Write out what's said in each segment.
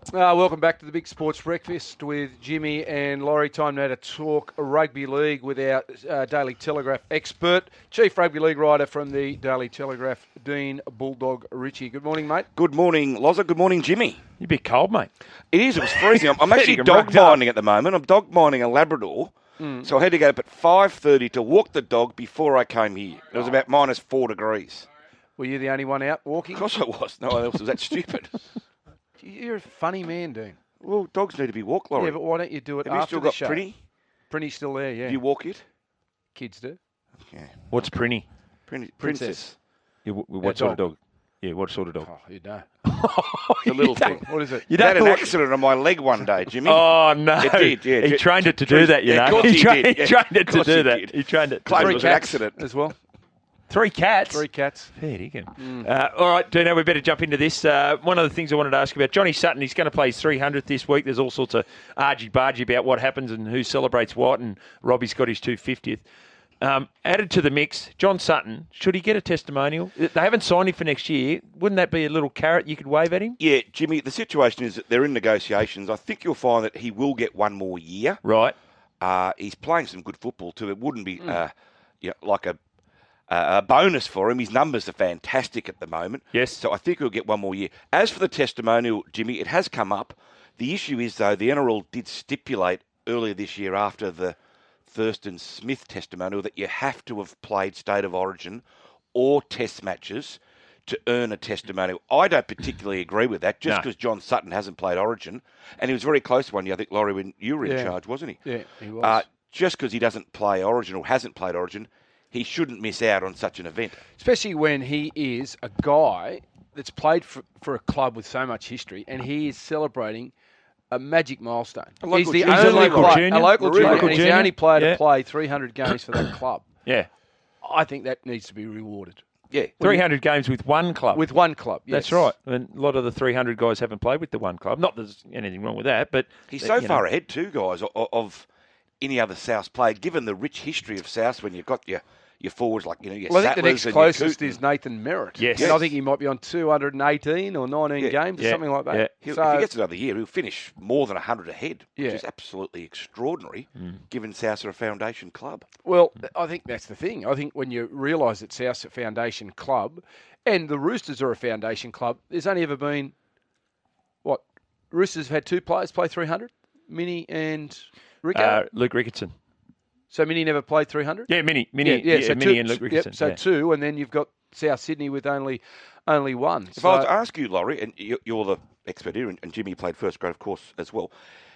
Welcome back to the Big Sports Breakfast with Jimmy and Laurie. Time now to talk rugby league with our Daily Telegraph expert, Chief Rugby League writer from the Daily Telegraph, Dean Bulldog Ritchie. Good morning, mate. Good morning, Loza. Good morning, Jimmy. You're a bit cold, mate. It is. It was freezing. I'm actually dog minding at the moment. I'm dog minding a Labrador. So I had to get up at 5:30 to walk the dog before I came here. It was about -4 degrees. Were you the only one out walking? Of course I was. No one else was that stupid. You're a funny man, Dean. Well, dogs need to be walked, Laurie. Yeah, but why don't you do it Have you after still the got show? Prinny? Prinny's still there, yeah. Do you walk it? Kids do. Yeah. What's Prinny? Princess. Yeah, what sort of dog? Yeah, what sort of dog? Oh, you know. The little thing. What is it? You It had don't an walk- accident on my leg one day, Jimmy. Oh, no. It did, yeah. He trained it to do that, you Yeah, know. of course he did, He yeah. trained it Of to course do he that. did. He trained it. Claimed it Three was an cats accident. as well. 3 cats? 3 cats. Fair dinkum. All right, Dino, we better jump into this. One of the things I wanted to ask you about, Johnny Sutton, he's going to play his 300th this week. There's all sorts of argy-bargy about what happens and who celebrates what, and Robbie's got his 250th. Added to the mix, John Sutton, should he get a testimonial? They haven't signed him for next year. Wouldn't that be a little carrot you could wave at him? Yeah, Jimmy, the situation is that they're in negotiations. I think you'll find that he will get one more year. Right. He's playing some good football too. It wouldn't be like a bonus for him. His numbers are fantastic at the moment. Yes. So I think he'll get one more year. As for the testimonial, Jimmy, it has come up. The issue is, though, the NRL did stipulate earlier this year after the Thurston Smith testimonial that you have to have played State of Origin or Test matches to earn a testimonial. I don't particularly agree with that, just because John Sutton hasn't played Origin. And he was very close to one year, I think, Laurie, when you were in charge, wasn't he? Yeah, he was. Just because he doesn't play Origin or hasn't played Origin, he shouldn't miss out on such an event. Especially when he is a guy that's played for a club with so much history, and he is celebrating a magic milestone. local He's the junior. only Local player, junior. a local junior, Local and he's the junior. only player Yeah. to play 300 games for that club. Yeah. I think that needs to be rewarded. Yeah. 300 games with one club. With one club, yes. That's right. And a lot of the 300 guys haven't played with the one club. Not that there's anything wrong with that, but... He's so far ahead too, guys, of any other South player, given the rich history of South when you've got your forwards like, your Well, I think the Sattlers next and closest your is Nathan Merritt. Yes. And I think he might be on 218 or 19 games or something like that. Yeah. If So, he gets another year, he'll finish more than 100 ahead, which Yeah. is absolutely extraordinary, given South are a foundation club. well, I think that's the thing. I think when you realise that South's a foundation club and the Roosters are a foundation club, there's only ever been, Roosters have had 2 players play 300, Minnie and Rico. Luke Ricketson. So Minnie never played 300? Yeah, Minnie so Minnie and Luke Ricketson. So yeah. 2, and then you've got South Sydney with only one. If I was to ask you, Laurie, and you're the expert here, and Jimmy played first grade, of course, as well,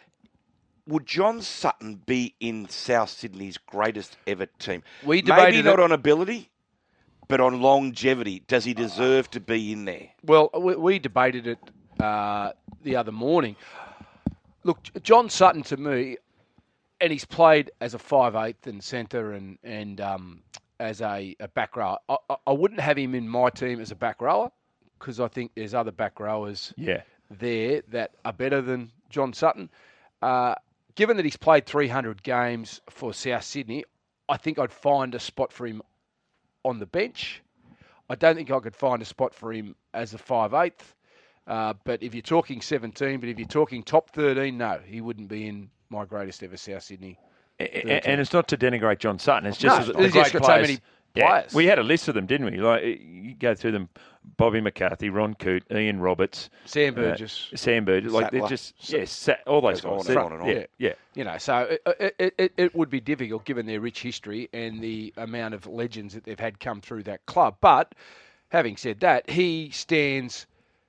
would John Sutton be in South Sydney's greatest ever team? We Maybe debated not it. on ability, but on longevity. Does he deserve to be in there? Well, we debated it the other morning. Look, John Sutton to me, and he's played as a 5'8" and centre and as a back rower. I wouldn't have him in my team as a back rower because I think there's other back rowers there that are better than John Sutton. Given that he's played 300 games for South Sydney, I think I'd find a spot for him on the bench. I don't think I could find a spot for him as a 5'8". But if you're talking 17, but if you're talking top 13, no, he wouldn't be in my greatest ever South Sydney. And it's not to denigrate John Sutton. It's just No, the he's great just got so players. many players. We had a list of them, didn't we? Like you go through them: Bobby McCarthy, Ron Coote, Ian Roberts, Sam Burgess. Sam Burgess. Like they're Sattler. just all those Goes guys. on and on and on. Yeah. You know, so it would be difficult given their rich history and the amount of legends that they've had come through that club. But having said that, he stands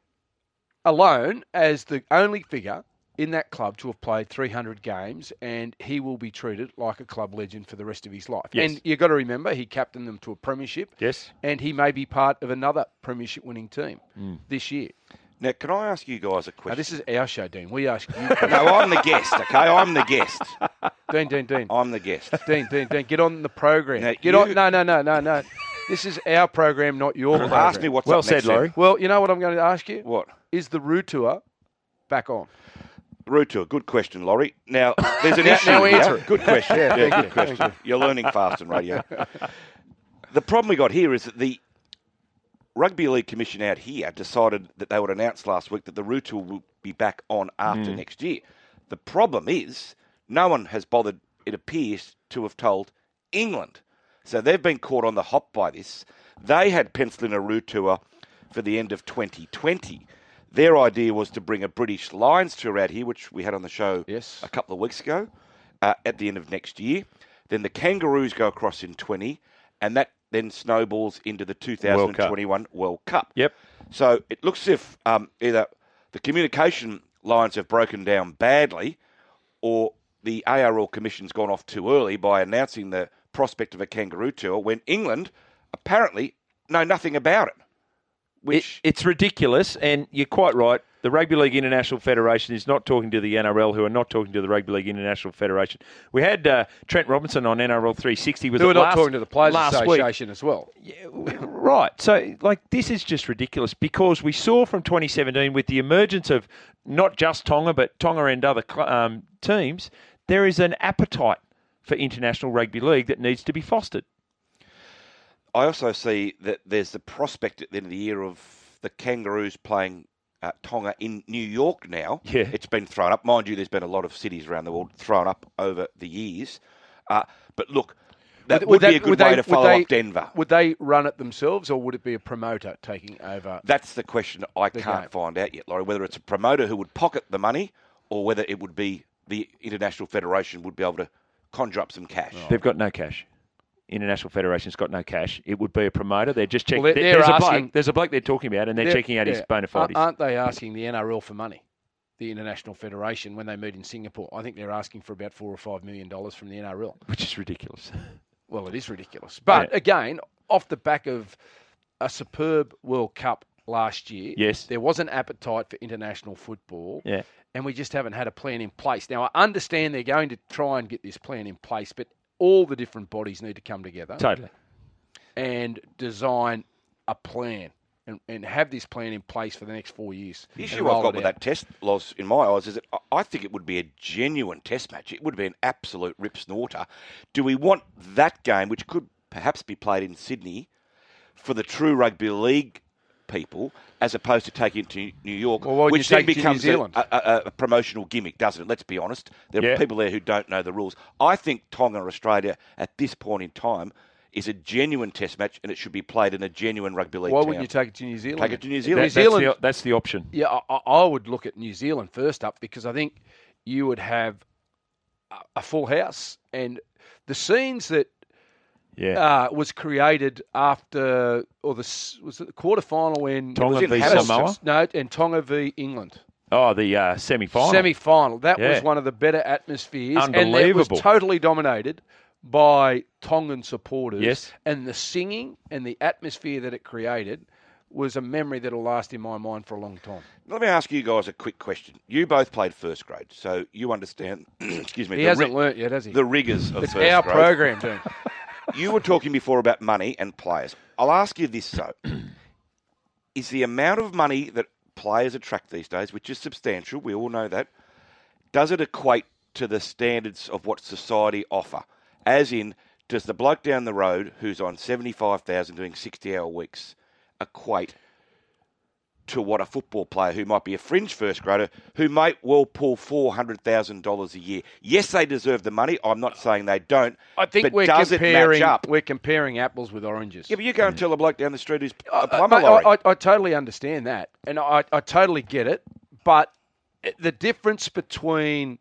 alone as the only figure in that club to have played 300 games, and he will be treated like a club legend for the rest of his life. Yes. And you've got to remember, he captained them to a premiership. Yes. And he may be part of another premiership winning team this year. Now, can I ask you guys a Now, question? this is our show, Dean. We ask you. No, I'm the guest, okay? I'm the guest. Dean. I'm the guest. Dean, get on the program. Now, Get on. No. This is our program, not your program. Ask me what's Well up said, next, Laurie. Sam. Well, you know what I'm going to ask you? What? Is the Root Tour back on? Route tour. Good question, Laurie. Now, there's an issue now here. answer it. Good question. Yeah, Yeah, thank good you. question. You're learning fast on radio. The problem we got here is that Rugby League Commission out here decided that they would announce last week that the Root will be back on after next year. The problem is no one has bothered, it appears, to have told England. So they've been caught on the hop by this. They had penciled in a Root tour for the end of 2020. Their idea was to bring a British Lions tour out here, which we had on the show a couple of weeks ago, at the end of next year. Then the Kangaroos go across in 20, and that then snowballs into the 2021 World Cup. Yep. So it looks as if either the communication lines have broken down badly, or the ARL Commission's gone off too early by announcing the prospect of a Kangaroo tour when England apparently know nothing about it. It's ridiculous, and you're quite right. The Rugby League International Federation is not talking to the NRL, who are not talking to the Rugby League International Federation. We had Trent Robinson on NRL 360. They were not talking to the Players Association as well. Yeah, right. So, this is just ridiculous because we saw from 2017 with the emergence of not just Tonga, but Tonga and other teams, there is an appetite for international rugby league that needs to be fostered. I also see that there's the prospect at the end of the year of the Kangaroos playing Tonga in New York now. Yeah. It's been thrown up. Mind you, there's been a lot of cities around the world thrown up over the years. But look, that would be a good way to follow up Denver. Would they run it themselves, or would it be a promoter taking over? That's the question I can't find out yet, Laurie, whether it's a promoter who would pocket the money or whether it would be the International Federation would be able to conjure up some cash. They've got no cash. International Federation's got no cash. It would be a promoter. They're just checking. Well, there's a bloke they're talking about, and they're checking out his bona fides. Aren't they asking the NRL for money? The International Federation, when they meet in Singapore, I think they're asking for about $4 or $5 million from the NRL, which is ridiculous. Well, it is ridiculous. But again, off the back of a superb World Cup last year, yes, there was an appetite for international football. Yeah. And we just haven't had a plan in place. Now, I understand they're going to try and get this plan in place, but all the different bodies need to come together. Totally. And design a plan and have this plan in place for the next 4 years. The issue I've got with that test, Loz, in my eyes, is that I think it would be a genuine test match. It would be an absolute rip-snorter. Do we want that game, which could perhaps be played in Sydney, for the true rugby league people, as opposed to taking it to New York, which then becomes a promotional gimmick, doesn't it? Let's be honest. There are people there who don't know the rules. I think Tonga or Australia, at this point in time, is a genuine test match, and it should be played in a genuine rugby league Why town. wouldn't you take it to New Zealand? Take it to New Zealand. That's the option. Yeah, I would look at New Zealand first up, because I think you would have a full house. And the scenes that was created after, was it the quarterfinal when Tonga v Samoa? No, and Tonga v England. Oh, the semi-final. Semi-final. That was one of the better atmospheres. Unbelievable. And it was totally dominated by Tongan supporters. Yes. And the singing and the atmosphere that it created was a memory that will last in my mind for a long time. Let me ask you guys a quick question. You both played first grade, so you understand, excuse me. He hasn't learnt yet, has he? The rigours of first grade. It's our program, Dean. You were talking before about money and players. I'll ask you this, though. Is the amount of money that players attract these days, which is substantial, we all know that, does it equate to the standards of what society offer? As in, does the bloke down the road who's on $75,000 doing 60-hour weeks equate to what a football player who might be a fringe first grader who might well pull $400,000 a year? Yes, they deserve the money. I'm not saying they don't. I think but does it match up? We're comparing apples with oranges. Yeah, but you go and tell a bloke down the street who's a plumber, Laurie. I totally understand that, and I totally get it. But the difference between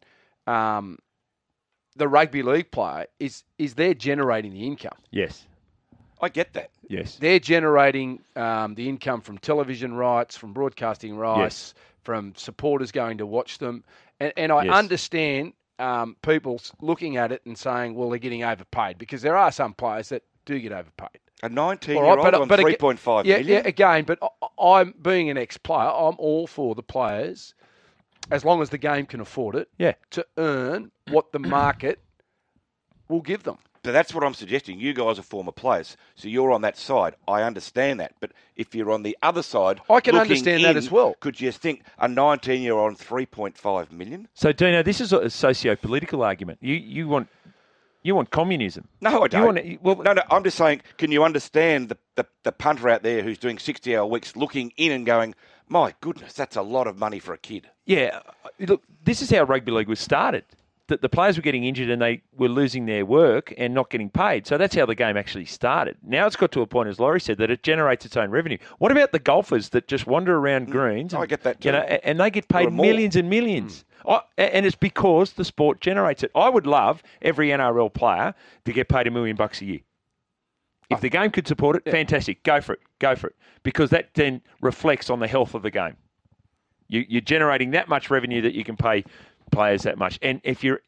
the rugby league player is they're generating the income. Yes. I get that. Yes. They're generating the income from television rights, from broadcasting rights, from supporters going to watch them. And I understand people looking at it and saying, well, they're getting overpaid, because there are some players that do get overpaid. A 19-year-old on $3.5 million? Yeah, again, but I'm being an ex-player, I'm all for the players, as long as the game can afford it, to earn what the market will give them. So that's what I'm suggesting. You guys are former players, so you're on that side. I understand that. But if you're on the other side, I can understand that as well. Could you think a 19-year-old on $3.5 million? So, Dino, this is a socio-political argument. You want You want communism. No, I don't. No, I'm just saying, can you understand the punter out there who's doing 60-hour weeks looking in and going, my goodness, that's a lot of money for a kid. Yeah, look, this is how rugby league was started. The players were getting injured and they were losing their work and not getting paid. So that's how the game actually started. Now it's got to a point, as Laurie said, that it generates its own revenue. What about the golfers that just wander around greens? I get that too. And they get paid millions and millions. And it's because the sport generates it. I would love every NRL player to get paid $1 million a year. If the game could support it, fantastic. Go for it. Because that then reflects on the health of the game. You're generating that much revenue that you can pay players that much. And if you're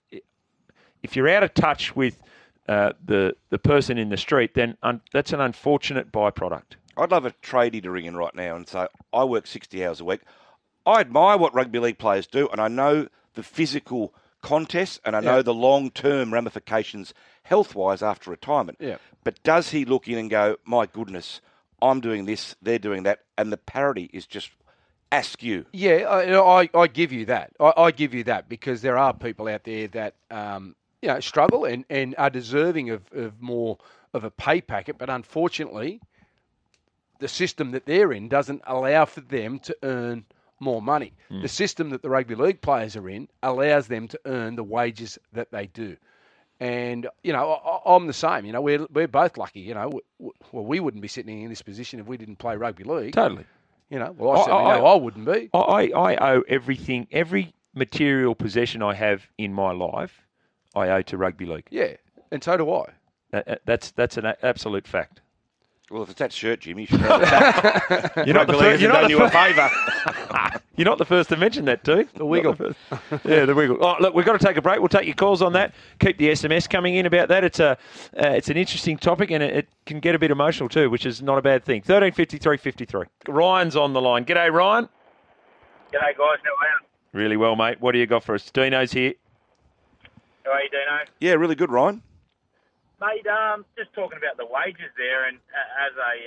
out of touch with the person in the street, then that's an unfortunate byproduct. I'd love a tradie to ring in right now and say, I work 60 hours a week. I admire what rugby league players do, and I know the physical contests, and I know the long-term ramifications health-wise after retirement. Yeah. But does he look in and go, my goodness, I'm doing this, they're doing that, and the parity is just askew? Yeah, I give you that. I give you that because there are people out there that struggle and are deserving of more of a pay packet, but unfortunately, the system that they're in doesn't allow for them to earn more money. The system that the rugby league players are in allows them to earn the wages that they do. And, I'm the same. We're both lucky. We wouldn't be sitting in this position if we didn't play rugby league. Totally. Well, I certainly know I wouldn't be. I owe everything, every material possession I have in my life, I owe to rugby league. Yeah, and so do I. That's an absolute fact. Well, if it's that shirt, Jimmy, you should have it. You're not the first. You've done you a favour. You're not the first to mention that, too. The wiggle. Yeah, the wiggle. Oh, look, we've got to take a break. We'll take your calls on that. Keep the SMS coming in about that. It's an interesting topic, and it can get a bit emotional too, which is not a bad thing. 135353. Ryan's on the line. G'day, Ryan. G'day, guys. How are you? Really well, mate. What do you got for us? Dino's here. How are you, Dino? Yeah, really good, Ryan. Mate, just talking about the wages there, and as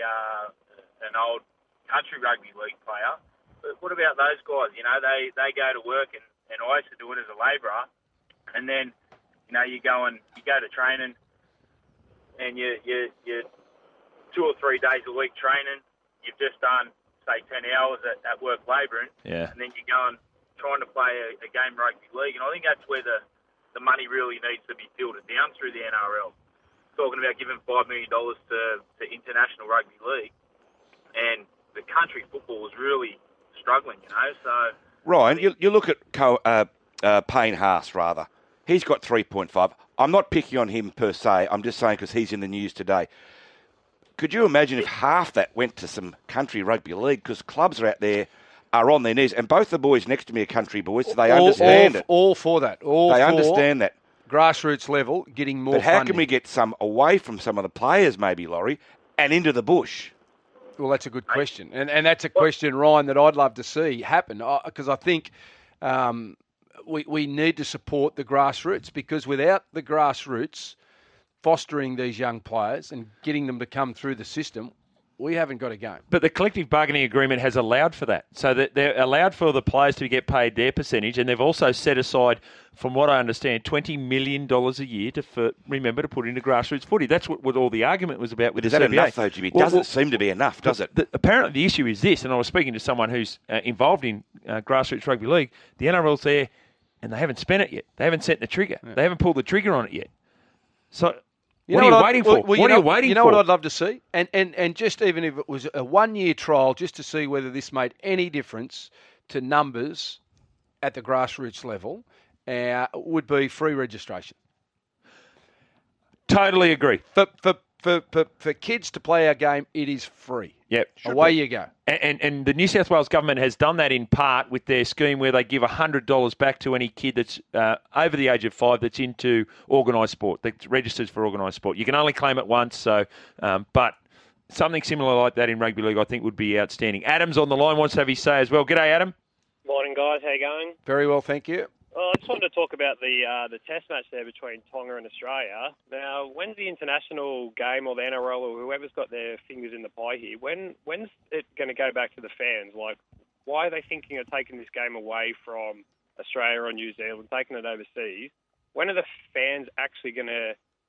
an old country rugby league player, but what about those guys? They go to work, and I used to do it as a labourer, and then you go to training, and you 2 or 3 days a week training. You've just done say 10 hours at work labouring, and then you go and trying to play a game of rugby league, and I think that's where the money really needs to be filtered down through the NRL. Talking about giving $5 million to International Rugby League, and the country football is really struggling, So Ryan, you look at Payne Haas, rather. He's got 3.5. I'm not picking on him per se. I'm just saying because he's in the news today. Could you imagine if half that went to some country rugby league? Because clubs are out there are on their knees, and both the boys next to me are country boys, so they understand it. All for that. They understand that. Grassroots level, getting more But how funding. can we get some away from some of the players, maybe, Laurie, and into the bush? Well, that's a good question. And that's a question, Ryan, that I'd love to see happen. Because I think we need to support the grassroots, because without the grassroots fostering these young players and getting them to come through the system, we haven't got a game. But the collective bargaining agreement has allowed for that. So that they're allowed for the players to get paid their percentage, and they've also set aside, from what I understand, $20 million a year to put into grassroots footy. That's what all the argument was about with the CBA. Is that enough, though, Jimmy? It doesn't seem to be enough, does it? Apparently the issue is this, and I was speaking to someone who's involved in grassroots rugby league. The NRL's there, and they haven't spent it yet. They haven't sent the trigger. Yeah. They haven't pulled the trigger on it yet. So... What are you waiting for? What are you waiting for? You know what I'd love to see? And just even if it was a 1-year trial, just to see whether this made any difference to numbers at the grassroots level, would be free registration. Totally agree. For kids to play our game, it is free. Yep. Away you go. And the New South Wales government has done that in part with their scheme where they give $100 back to any kid that's over the age of 5 that's into organised sport, that registers for organised sport. You can only claim it once, but something similar like that in rugby league I think would be outstanding. Adam's on the line, wants to have his say as well. G'day, Adam. Morning, guys. How you going? Very well, thank you. Well, I just wanted to talk about the test match there between Tonga and Australia. Now, when's the international game or the NRL or whoever's got their fingers in the pie here, when's it going to go back to the fans? Like, why are they thinking of taking this game away from Australia or New Zealand, taking it overseas? When are the fans actually going to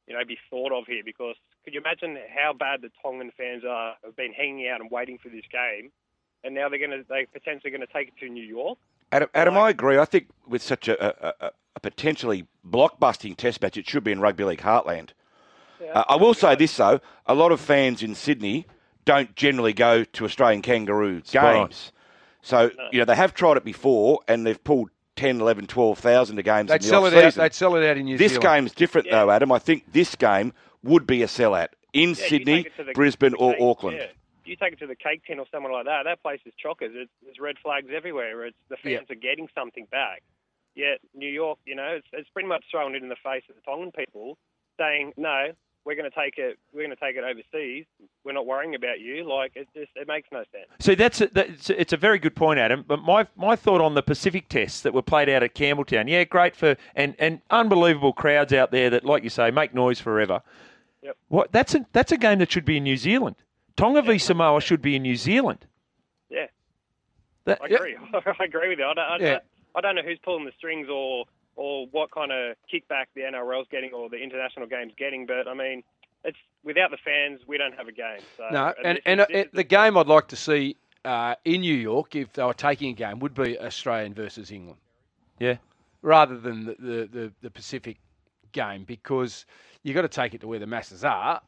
be thought of here? Because could you imagine how bad the Tongan fans have been hanging out and waiting for this game, and now they're potentially going to take it to New York? Adam, I agree. I think with such a potentially blockbusting test match, it should be in Rugby League Heartland. Yeah, I will say this, though. A lot of fans in Sydney don't generally go to Australian Kangaroo games. So, they have tried it before and they've pulled 10, 11, 12,000 to games in the off-season. They'd sell it out in New This Zealand. game's different, though, Adam. I think this game would be a sellout in Sydney, Brisbane or Auckland. Yeah. You take it to the Cake Tin or someone like that, that place is chockers. There's red flags everywhere. The fans are getting something back. Yet New York, it's pretty much thrown it in the face of the Tongan people saying, no, we're going to take it overseas. We're not worrying about you. It makes no sense. See, it's a very good point, Adam. But my thought on the Pacific tests that were played out at Campbelltown, yeah, great and unbelievable crowds out there that, like you say, make noise forever. Yep. That's a game that should be in New Zealand. Tonga v Samoa should be in New Zealand. Yeah, I agree. I agree with you. I don't know who's pulling the strings or what kind of kickback the NRL's getting or the international game's getting, but I mean, it's without the fans, we don't have a game. So, no, the game I'd like to see in New York, if they were taking a game, would be Australian versus England. Yeah, rather than the Pacific game, because you've got to take it to where the masses are.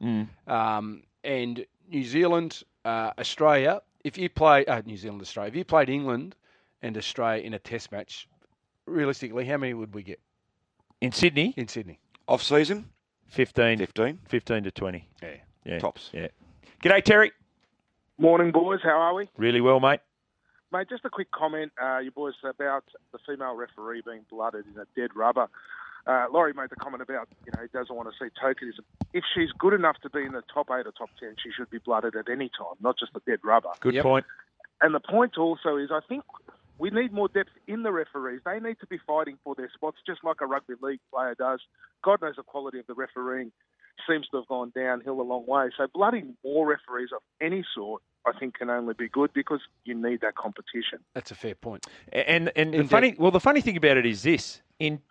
And New Zealand, Australia. If you play New Zealand, Australia, if you played England and Australia in a Test match, realistically, how many would we get in Sydney? In Sydney, off season, 15 to 20. Yeah, tops. Yeah. G'day, Terry. Morning, boys. How are we? Really well, mate. Mate, just a quick comment, you boys, about the female referee being blooded in a dead rubber. Laurie made the comment about, he doesn't want to see tokenism. If she's good enough to be in the top 8 or top 10, she should be blooded at any time, not just the dead rubber. Good point. And the point also is, I think we need more depth in the referees. They need to be fighting for their spots, just like a rugby league player does. God knows the quality of the refereeing seems to have gone downhill a long way. So blooding more referees of any sort, I think, can only be good because you need that competition. That's a fair point. And the funny thing about it is this: in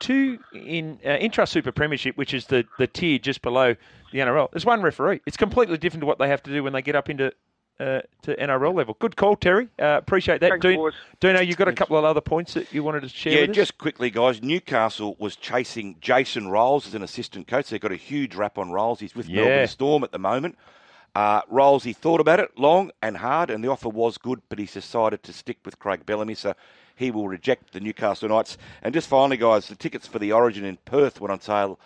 Intrust Super Premiership, which is the tier just below the NRL, there's one referee. It's completely different to what they have to do when they get up into to NRL level. Good call, Terry. Appreciate that. Dino, you've got a couple of other points that you wanted to share with us? Just quickly, guys. Newcastle was chasing Jason Rolls as an assistant coach. They've got a huge rap on Rolls. He's with Melbourne Storm at the moment. Rolls, he thought about it long and hard, and the offer was good, but he's decided to stick with Craig Bellamy, so he will reject the Newcastle Knights. And just finally, guys, the tickets for the Origin in Perth went on sale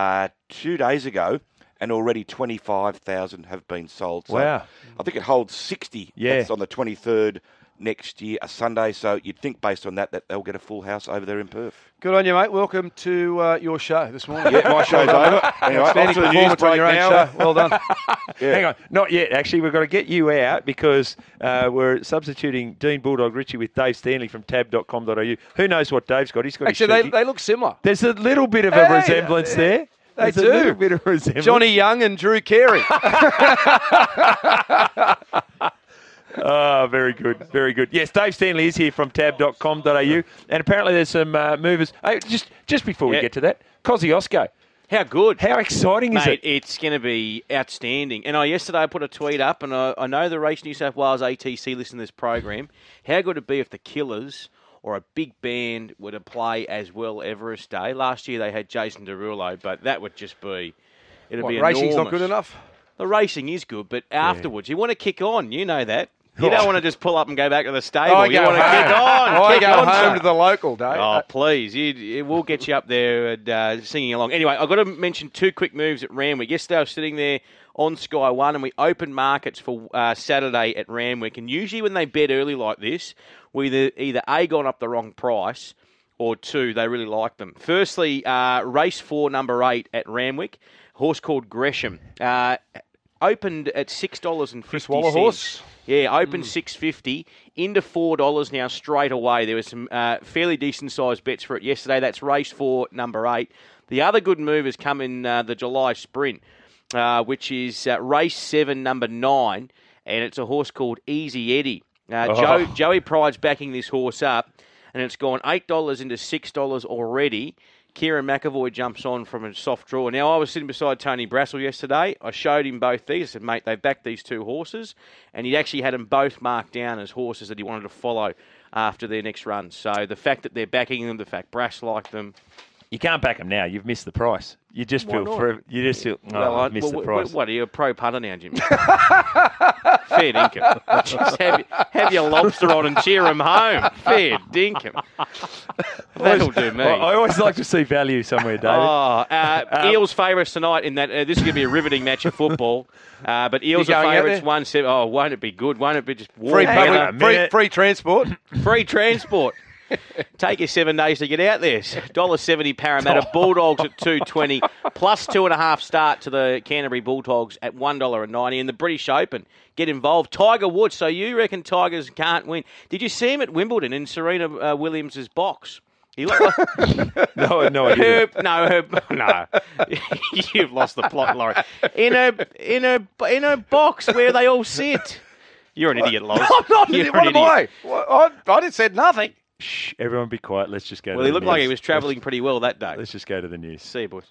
2 days ago, and already 25,000 have been sold. So wow. I think it holds 60. Yeah. That's on the 23rd next year, a Sunday. So you'd think, based on that they'll get a full house over there in Perth. Good on you, mate. Welcome to your show this morning. Yeah, my show's over. Anyway, outstanding performance on your own show. Well done. Hang on. Not yet, actually. We've got to get you out because we're substituting Dean Bulldog Ritchie with Dave Stanley from tab.com.au. Who knows what Dave's got? He's got actually, they look similar. There's a little bit of a resemblance there. They do. A little bit of resemblance. Johnny Young and Drew Carey. Oh, very good, very good. Yes, Dave Stanley is here from tab.com.au, and apparently there's some movers. Hey, just before we get to that, Kosciuszko. How good. How exciting is it? It's going to be outstanding. And yesterday I put a tweet up, and I know the Race New South Wales ATC listen to this program. How good would it be if the Killers or a big band were to play as well Everest Day? Last year they had Jason Derulo, but that would just be... It'd be enormous. Racing's not good enough? The racing is good, but afterwards, you want to kick on. You know that. You don't want to just pull up and go back to the stable. You want to kick on. I go home to the local, Dave. Oh, please. It will get you up there and singing along. Anyway, I've got to mention two quick moves at Randwick. Yesterday I was sitting there on Sky One and we opened markets for Saturday at Randwick. And usually when they bet early like this, we either A, gone up the wrong price, or two, they really like them. Firstly, race 4, number 8 at Randwick, a horse called Gresham. Opened at $6.50. Chris Waller horse. Yeah, opened $6.50 into $4 now straight away. There were some fairly decent sized bets for it yesterday. That's race 4, number 8. The other good move has come in the July Sprint, which is race 7, number 9, and it's a horse called Easy Eddie. Joey Pride's backing this horse up. and it's gone $8 into $6 already. Kieran McAvoy jumps on from a soft draw. Now, I was sitting beside Tony Brassel yesterday. I showed him both these. I said, mate, they've backed these two horses, and he actually had them both marked down as horses that he wanted to follow after their next run. So the fact that they're backing them, the fact Brass liked them. You can't back them now. You've missed the price. You just Why feel not? forever. You just feel. Oh, I've missed the price. What are you, a pro punter now, Jimmy? Fair dinkum. Just have your lobster on and cheer them home. Fair dinkum. That'll do me. I always like to see value somewhere, David. Eels favourites tonight in that. This is going to be a riveting match of football. But Eels You are going out favourites there? 1-7. Oh, won't it be good? Won't it be just Free, Hang on a public, minute. free transport. free transport? Take your 7 days to get out there. $1.70 Parramatta. Bulldogs at $2.20. Plus 2.5 start to the Canterbury Bulldogs at $1.90. And the British Open. Get involved. Tiger Woods. So you reckon Tigers can't win? Did you see him at Wimbledon in Serena Williams' box? He looked like... No idea. No. You've lost the plot, Laurie. In a box where they all sit. You're an idiot, Loz. I'm not. You're What an am idiot. I? I just said nothing. Shh, everyone be quiet. Let's just go Well, to he the looked like news. he was travelling pretty well that day. Let's just go to the news. See you, boys.